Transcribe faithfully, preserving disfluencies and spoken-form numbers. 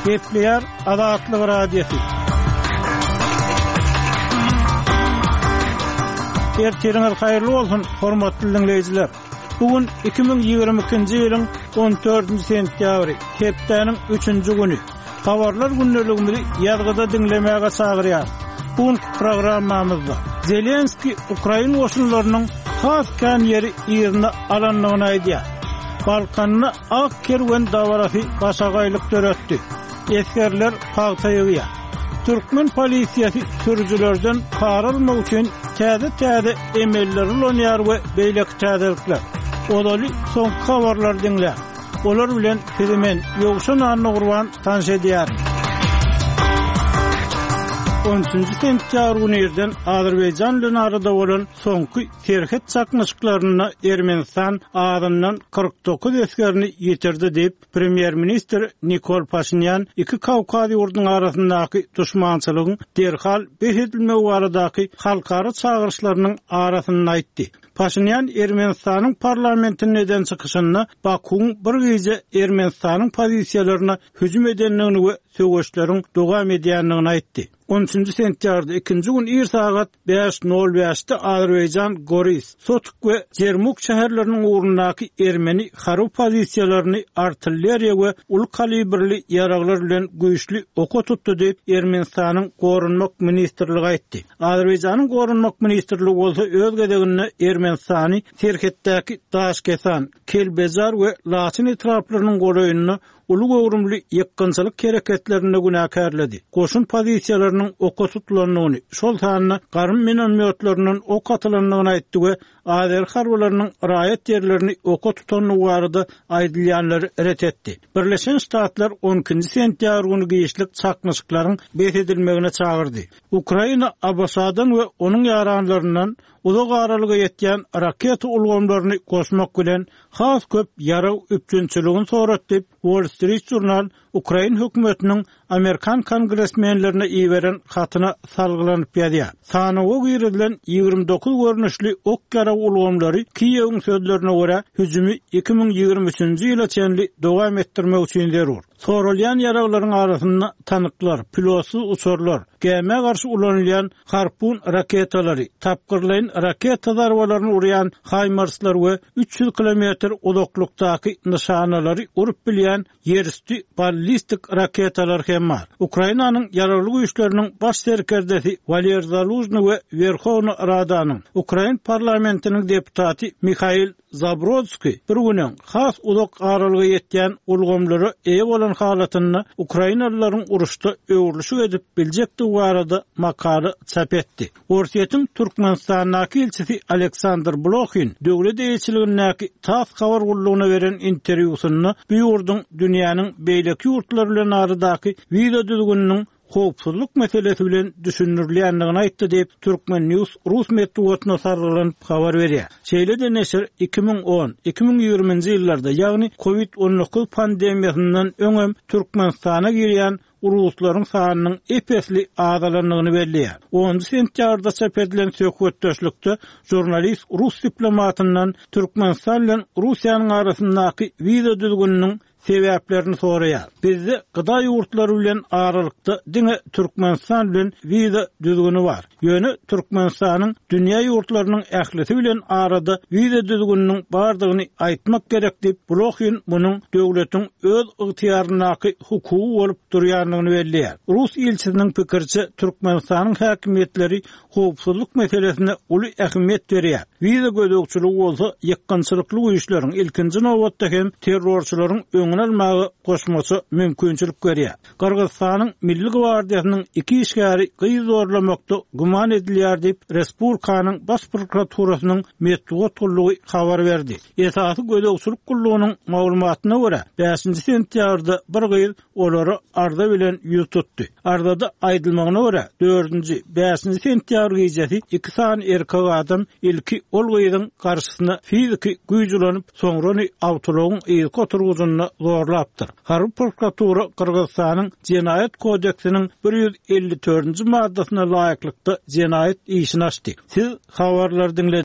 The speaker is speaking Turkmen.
Gepleyer Azatlyk Radiosu. Ertirňiz haýyrly bolsun, hormatly dinleýijiler. Bugün iki bin ýygrimi ikinji ýylyň on dördünji sentýabry, hepdeniň üçünji güni. Habarlar günneligimizi ýazgyda dinlemäge çagyrýar. Bu programmamyzda Zelenski Ukraina goşunlarynyň has kan ýeri ýerine alanlygyny aýdýar. Balkanyny ak kerwen dawarasy başagaýlyk döretdi. Eskerler pagtaýýar. Türkmen polisiýasy sürüjilerden para almak üçin täze-täze emelleri olanýar we beýlek täzelikler. Olaly soňky habarlar dinler. Olar bilen Ferimen Ýogşan anny gurban tanış edýär. on üçünji sentýabr günlerden Azerbaýjan bilen arada bolan soňky terhet çakmyşyklaryna Ermenistan adamdan kırk dokuz eskerini ýetirdi diýip Premier Minister Nikol Pashinyan iki Kawkaz ýurdunyň arasyndaky duşmançylygyň derhal beredilmegi baradaky halkara çağırışlarynyň arasyny aýtdy. Pashinyan Ermenistanyň parlamentine eden çykyşyny Bakuň bir gece Ermenistanyň pozisiýalaryna hüjüm edenligini we söwüşleriň dowam edýänligini aýtdy. on üçünji sentýarda ikinji gün ir sagat beş nol beşde Azerbaýjan Goris, Sotuk we Jermuk şäherleriniň ugrundaky Ermeni harup pozisiýalaryny artilleriýa we ul kalibrli ýaraglar bilen güýçli oka tutdy diýip Ermenistanyň gorunmak ministrligi aýtdy. Azerbaýjanyň gorunmak ministrligi bolsa öz gedeginde Ermenistany terhetdäki Daşkesan, Kelbezar we Laçyn etraplarynyň goraýynyny ulu gowrumly ýykgynçylyk hereketlerine günäkärledi. Goşun pozisiýalarynyň oka tutulanlygyny, şol sanyna garym minomýotlarynyň ok atylanlygyny aýtdy we Azer harbalarynyň raýat ýerlerini oka tutanlygy barada aýdylýanlary ret etdi. Birleşen Ştatlar on ikinji sentýabr güni giýişlik çakmyşyklaryň beredilmegine çagyrdy. Ukraina Abasadan we onuň ýaranlaryndan uzak aralyga ýetýän raket ulgamlaryny gosmak bilen has köp ýara üpçünçiligini soratdy. Wall Street Journal Ukraina hökümetiniň Amerikan kongressmenlerine iýeren hatyna salgylanyp ýazýar. Sanaga girilen ýygrimi dokuz görnüşli ok ýara ulgamlary Kiýewiň sözlerine görä hüjümi iki bin ýygrimi üçünji ýyla çenli dowam etdirmek üçin zerur. Sorulýan ýaraglaryň arasynda tanyklar, pilotsuz uçurlar, gäme garşy ulanylýan harpun raketalary, tapgyrlaýan raket zarwalaryny urýan HIMARSlar we üç yüz kilometr uzaklykdaky nyşanalary urup bilýän ýerüsti ballistik raketalar hem bar. Ukrainanyň ýaragly güýçleriniň baş serkerdesi Valer Zaluzny we Verkhovna Radanyň Ukraina parlamentiniň deputaty Mikhail Zabrodski bir günen has uzak aralyga ýetýän ulgamlary eýe bolan halatyny Ukrainalylaryň uruşda öwrülüşi edip biljekdi barada makaly çap etdi. Ortiýetiň Türkmenistanyň elçisi Aleksandr Blokhin döwlet elçiligindäki tas habar gullugyna beren interwýusyny bu ýurdun dünýäniň beýleki ýurtlary bilen aradaky video düzgüniniň howpsuzlyk meselesi bilen düşünürilýändigini aýtdy diýip Türkmen News rus medeniýetine sargylanyp habar berýär. Şeýle-de neşir iki bin on iki bin ýygrimiňji ýyllarda, ýagny covid on dokuz pandemiýasyndan öňem Türkmenistana girýän uruslaryň sanynyň epesli azalanlygyny belliýär. onunji sentýabrda çap edilen söhbetdeşlikde jurnalist rus diplomatyndan Türkmenistan bilen Russiýanyň arasyndaky video düzgüniniň sebäplerini soraýar. Bizde gyda ýurtlary bilen aralykda diňe Türkmenistan bilen wiza düzgüni bar. Ýöne Türkmenistanyň dünýä ýurtlarynyň ählisi bilen arada wiza düzgüniniň bardygyny aýtmak gerek diýip Blokhin munyň döwletiň öz ygtyýarynaky hukuky bolup durýanlygyny belliýär. Rus elçisiniň pikirçe Türkmenistanyň häkimetleri howpsuzlyk meselesine uly ähmiýet berýär. Wiza gödökçüligi bolsa ýykgynçylykly güýçleriň ilkinji nowatda hem terrorçylaryň öňüne almagy goşmasy mümkinçilik görýär. Kyrgyzstanyň Milli Gwardiýasynyň iki işgäri gyýy zorlamakda guman edilýär diýip Respublikanyň baş prokuraturasynyň medeniýet gullugy habar berdi. Esasy gödökçülük gullugynyň maglumatyna görä beşinji sentýabrda bir gyýy olary arda bilen ýüz tutdy. Ardada aýdylmagyna görä dördünji beşinji sentýabr gecesi iki san erkek adam ilki ol gyýyň garşysyna fiziki güýjülanyp soňra awtologyň ýyk oturguzyny zorlapdyr. Harp prokuratura Kyrgyzstanyň Jenaýat kodeksiniň bir yüz elli dördünji maddasyna laýyklykda jenaýat işini açdy. Siz habarlar dinlediniz.